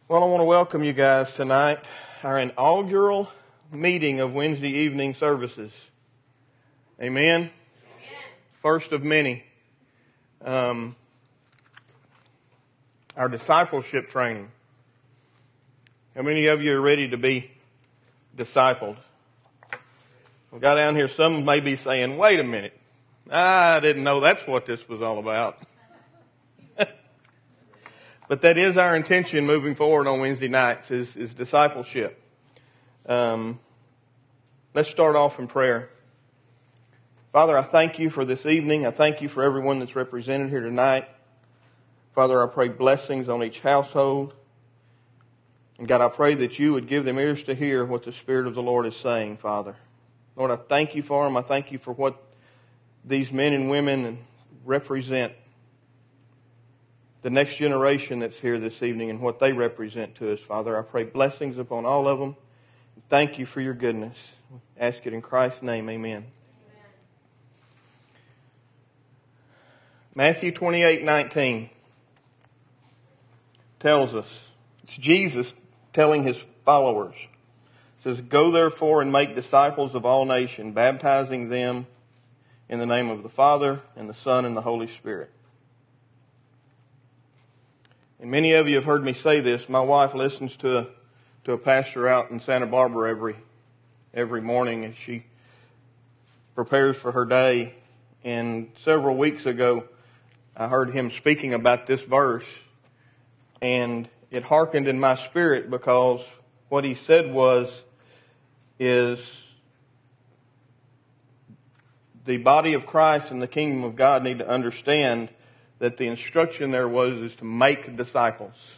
Well, I want to welcome you guys tonight, our inaugural meeting of Wednesday evening services. Amen? Amen. First of many. Our discipleship training. How many of you are ready to be discipled? We got down here, some may be saying, wait a minute. I didn't know that's what this was all about. But that is our intention moving forward on Wednesday nights is discipleship. Let's start off in prayer. Father, I thank you for this evening. I thank you for everyone that's represented here tonight. Father, I pray blessings on each household. And God, I pray that you would give them ears to hear what the Spirit of the Lord is saying, Father. Lord, I thank you for them. I thank you for what these men and women represent. The next generation that's here this evening and what they represent to us, Father. I pray blessings upon all of them. Thank you for your goodness. Ask it in Christ's name. Amen. Amen. Matthew 28:19 tells us, it's Jesus telling his followers. It says, "Go therefore and make disciples of all nations, baptizing them in the name of the Father and the Son and the Holy Spirit." And many of you have heard me say this. My wife listens to a pastor out in Santa Barbara every morning as she prepares for her day. And several weeks ago, I heard him speaking about this verse, and it hearkened in my spirit because what he said is the body of Christ and the kingdom of God need to understand that the instruction there is to make disciples.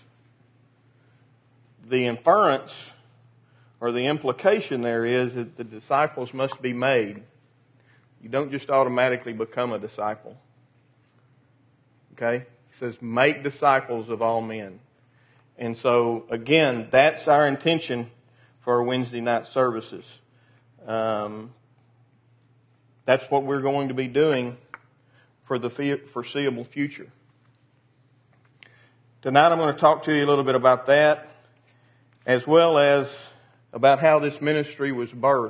The inference or the implication there is that the disciples must be made. You don't just automatically become a disciple. Okay? It says make disciples of all men. And so, again, that's our intention for our Wednesday night services. That's what we're going to be doing for the foreseeable future. Tonight I'm going to talk to you a little bit about that, as well as about how this ministry was birthed.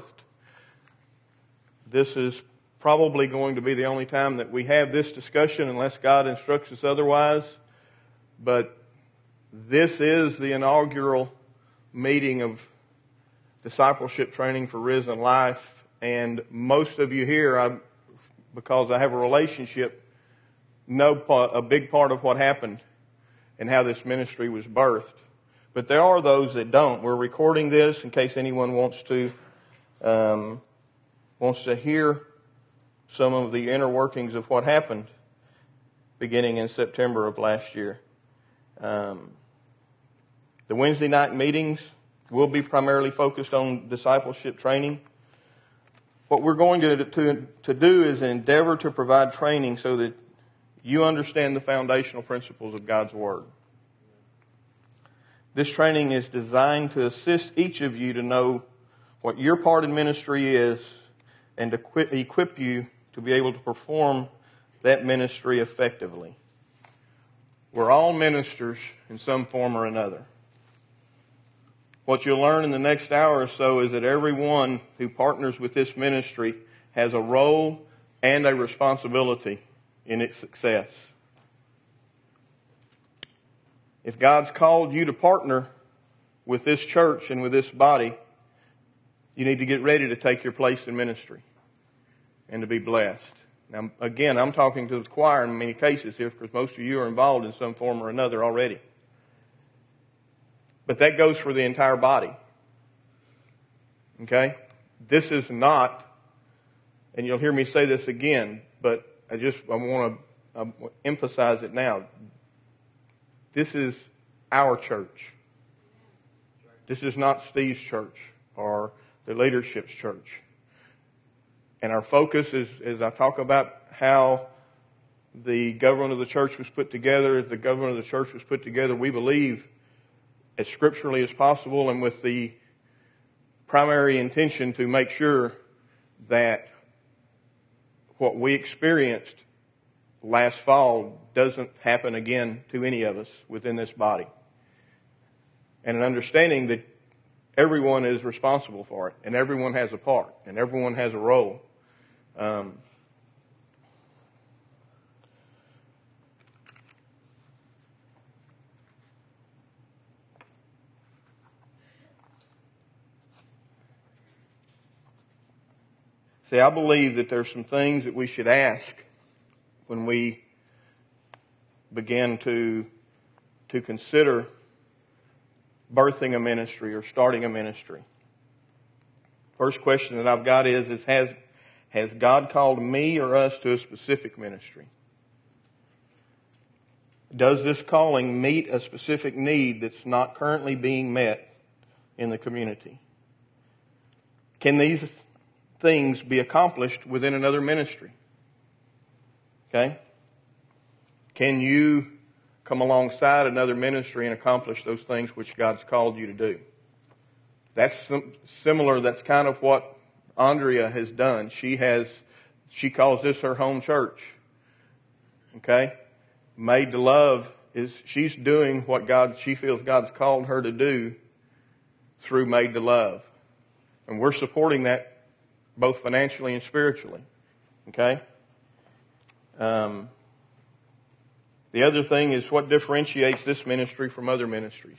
This is probably going to be the only time that we have this discussion unless God instructs us otherwise. But this is the inaugural meeting of discipleship training for Risen Life. And most of you here, because I have a relationship, know a big part of what happened and how this ministry was birthed. But there are those that don't. We're recording this in case anyone wants to hear some of the inner workings of what happened beginning in September of last year. The Wednesday night meetings will be primarily focused on discipleship training. What we're going to do is endeavor to provide training so that you understand the foundational principles of God's Word. This training is designed to assist each of you to know what your part in ministry is and to equip you to be able to perform that ministry effectively. We're all ministers in some form or another. What you'll learn in the next hour or so is that everyone who partners with this ministry has a role and a responsibility in its success. If God's called you to partner with this church and with this body, you need to get ready to take your place in ministry and to be blessed. Now, again, I'm talking to the choir in many cases here because most of you are involved in some form or another already. But that goes for the entire body. Okay? This is not, and you'll hear me say this again, but I want to emphasize it now. This is our church. This is not Steve's church or the leadership's church. And our focus is, as I talk about how the government of the church was put together, as the government of the church was put together, we believe as scripturally as possible and with the primary intention to make sure that what we experienced last fall doesn't happen again to any of us within this body. and an understanding that everyone is responsible for it, and everyone has a part, and everyone has a role. See, I believe that there's some things that we should ask when we begin to consider birthing a ministry or starting a ministry. First question that I've got is has God called me or us to a specific ministry? Does this calling meet a specific need that's not currently being met in the community? Can these things be accomplished within another ministry? Okay? Can you come alongside another ministry and accomplish those things which God's called you to do? That's similar. That's kind of what Andrea has done. She calls this her home church. Okay? Made to Love she's doing what she feels God's called her to do through Made to Love. And we're supporting that both financially and spiritually. Okay? The other thing is what differentiates this ministry from other ministries.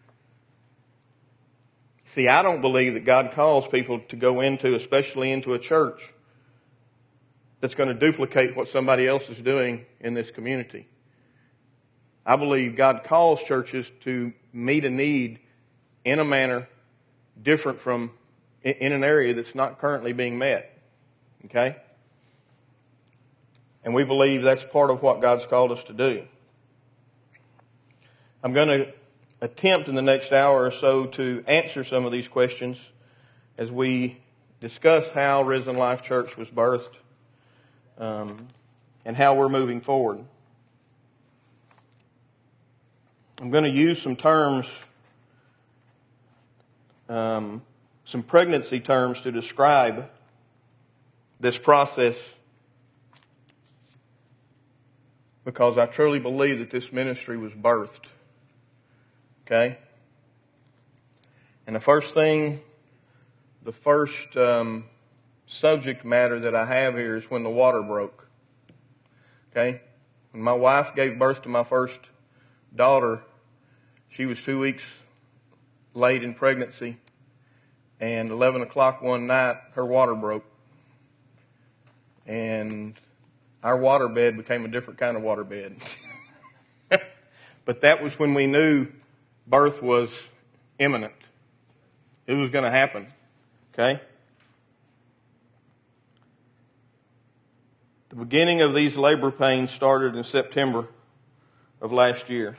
See, I don't believe that God calls people to go into, especially into a church, that's going to duplicate what somebody else is doing in this community. I believe God calls churches to meet a need in a manner different from in an area that's not currently being met. Okay? And we believe that's part of what God's called us to do. I'm going to attempt in the next hour or so to answer some of these questions as we discuss how Risen Life Church was birthed and how we're moving forward. I'm going to use some terms, some pregnancy terms to describe this process, because I truly believe that this ministry was birthed. Okay? And the first subject matter that I have here is when the water broke. Okay? When my wife gave birth to my first daughter, she was 2 weeks late in pregnancy, and 11 o'clock one night, her water broke. And our water bed became a different kind of water bed. But that was when we knew birth was imminent. It was going to happen. Okay? The beginning of these labor pains started in September of last year.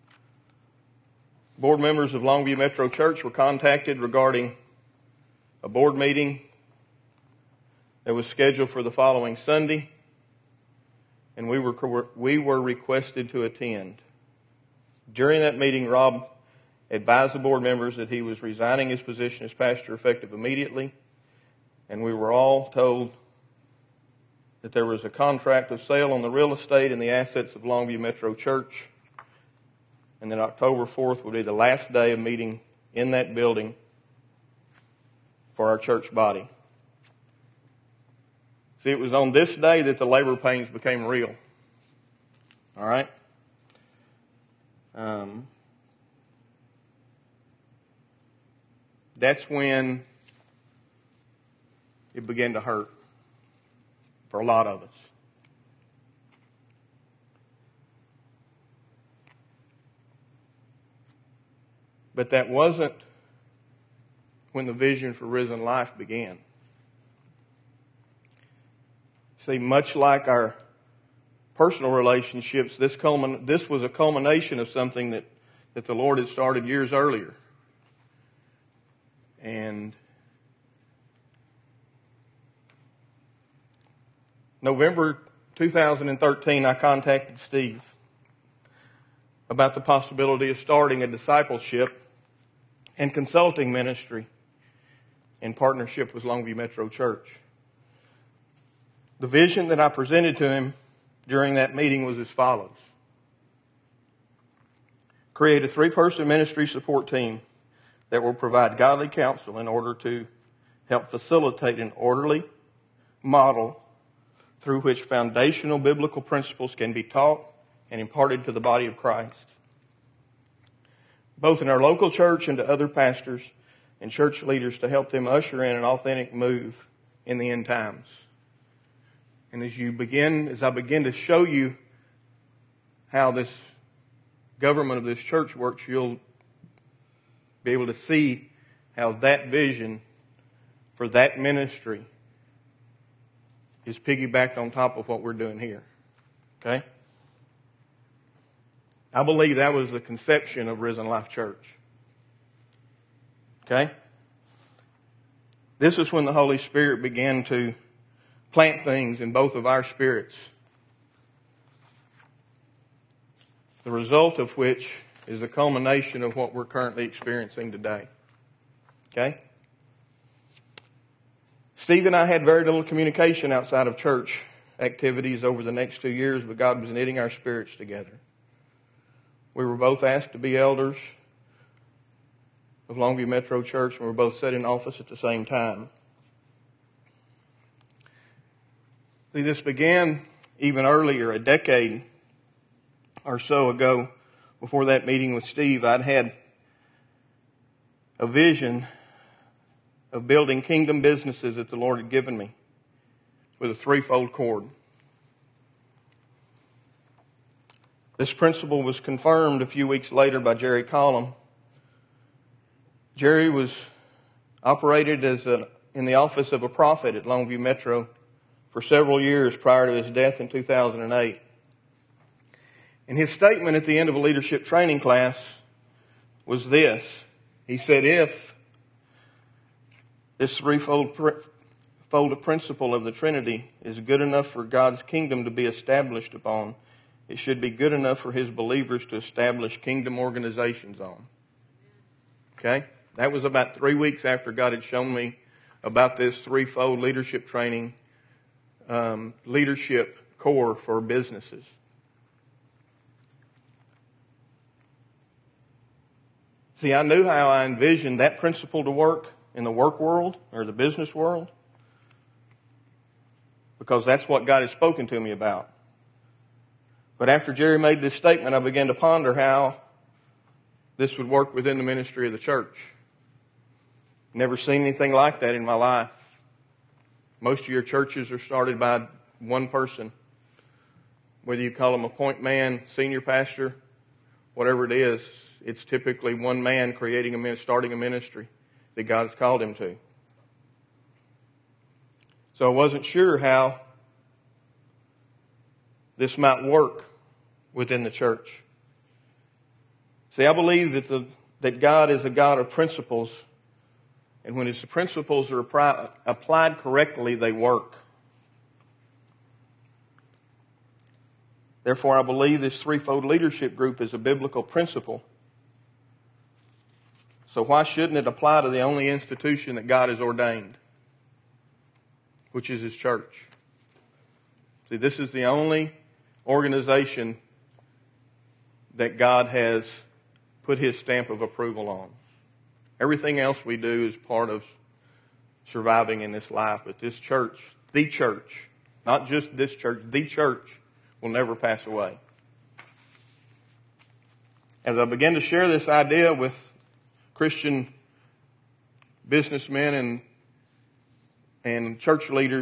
Board members of Longview Metro Church were contacted regarding a board meeting that was scheduled for the following Sunday, and we were requested to attend. During that meeting, Rob advised the board members that he was resigning his position as pastor effective immediately, and we were all told that there was a contract of sale on the real estate and the assets of Longview Metro Church, and that October 4th would be the last day of meeting in that building for our church body. See, it was on this day that the labor pains became real. All right? That's when it began to hurt for a lot of us. But that wasn't when the vision for Risen Life began. See, much like our personal relationships, this was a culmination of something that the Lord had started years earlier. And November 2013, I contacted Steve about the possibility of starting a discipleship and consulting ministry in partnership with Longview Metro Church. The vision that I presented to him during that meeting was as follows. create a 3-person ministry support team that will provide godly counsel in order to help facilitate an orderly model through which foundational biblical principles can be taught and imparted to the body of Christ, both in our local church and to other pastors and church leaders, to help them usher in an authentic move in the end times. And as I begin to show you how this government of this church works, you'll be able to see how that vision for that ministry is piggybacked on top of what we're doing here. Okay? I believe that was the conception of Risen Life Church. Okay? This is when the Holy Spirit began to plant things in both of our spirits, the result of which is the culmination of what we're currently experiencing today. Okay? Steve and I had very little communication outside of church activities over the next 2 years, but God was knitting our spirits together. We were both asked to be elders of Longview Metro Church, and we were both set in office at the same time. See, this began even earlier, a decade or so ago. Before that meeting with Steve, I'd had a vision of building kingdom businesses that the Lord had given me with a 3-fold cord. This principle was confirmed a few weeks later by Jerry Collum. Jerry was operated in the office of a prophet at Longview Metro for several years prior to his death in 2008. And his statement at the end of a leadership training class was this. He said, if this 3-fold principle of the Trinity is good enough for God's kingdom to be established upon, it should be good enough for His believers to establish kingdom organizations on. Okay? That was about 3 weeks after God had shown me about this 3-fold leadership training, leadership core for businesses. See, I knew how I envisioned that principle to work in the work world or the business world, because that's what God had spoken to me about. But after Jerry made this statement, I began to ponder how this would work within the ministry of the church. Never seen anything like that in my life. Most of your churches are started by one person, whether you call them a point man, senior pastor, whatever it is. It's typically one man starting a ministry that God has called him to. So I wasn't sure how this might work within the church. See, I believe that God is a God of principles, and when His principles are applied correctly, they work. Therefore, I believe this 3-fold leadership group is a biblical principle. So why shouldn't it apply to the only institution that God has ordained, which is His church? See, this is the only organization that God has put His stamp of approval on. Everything else we do is part of surviving in this life. But this church, the church, not just this church, the church will never pass away. As I began to share this idea with Christian businessmen and church leaders,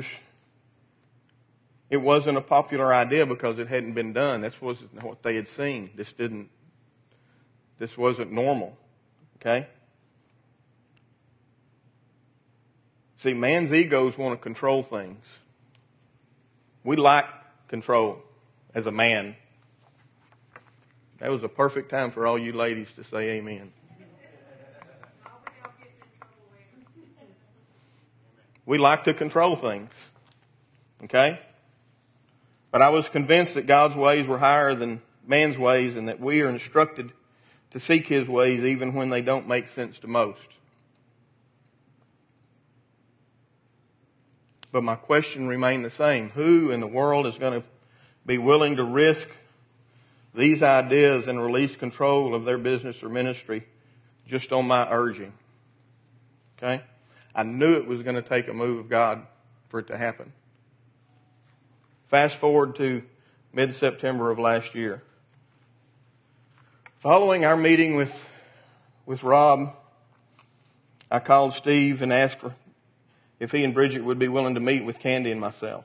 it wasn't a popular idea because it hadn't been done. This wasn't what they had seen. This wasn't normal. Okay? See, man's egos want to control things. We like control as a man. That was a perfect time for all you ladies to say amen. We like to control things. Okay? But I was convinced that God's ways were higher than man's ways, and that we are instructed to seek His ways even when they don't make sense to most. But my question remained the same. Who in the world is going to be willing to risk these ideas and release control of their business or ministry just on my urging. Okay? I knew it was going to take a move of God for it to happen. Fast forward to mid-September of last year. Following our meeting with Rob, I called Steve and asked if he and Bridget would be willing to meet with Candy and myself.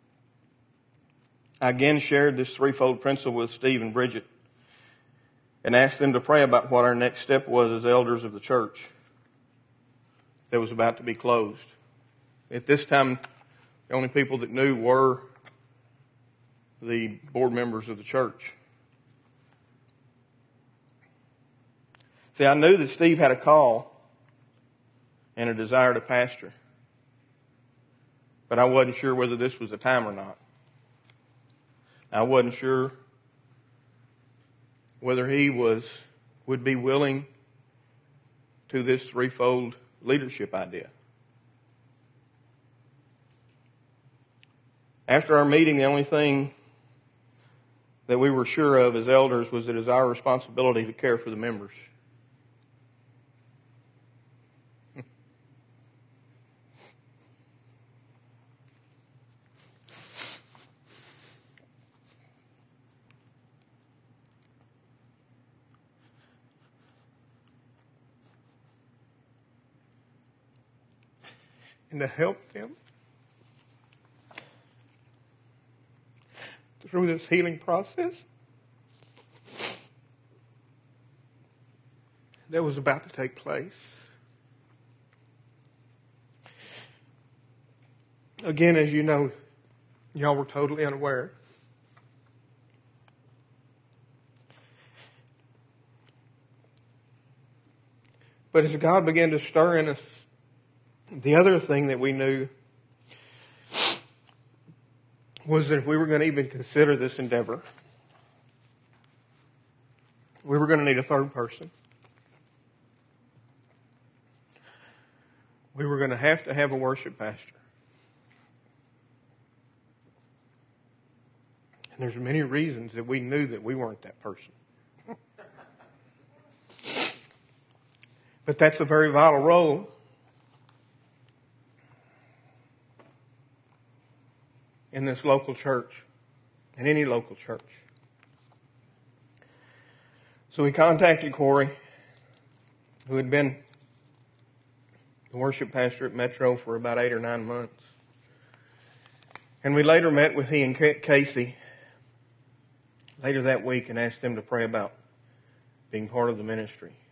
I again shared this threefold principle with Steve and Bridget and asked them to pray about what our next step was as elders of the church that was about to be closed. At this time, the only people that knew were the board members of the church. See, I knew that Steve had a call and a desire to pastor, but I wasn't sure whether this was the time or not. I wasn't sure whether he would be willing to this threefold leadership idea. After our meeting, the only thing that we were sure of as elders was that it is our responsibility to care for the members. And to help them through this healing process that was about to take place. Again, as you know, y'all were totally unaware. But as God began to stir in us, the other thing that we knew was that if we were going to even consider this endeavor, we were going to need a third person. We were going to have a worship pastor. And there's many reasons that we knew that we weren't that person. But that's a very vital role. In this local church, in any local church. So we contacted Corey, who had been the worship pastor at Metro for about 8 or 9 months. And we later met with he and Casey later that week and asked them to pray about being part of the ministry.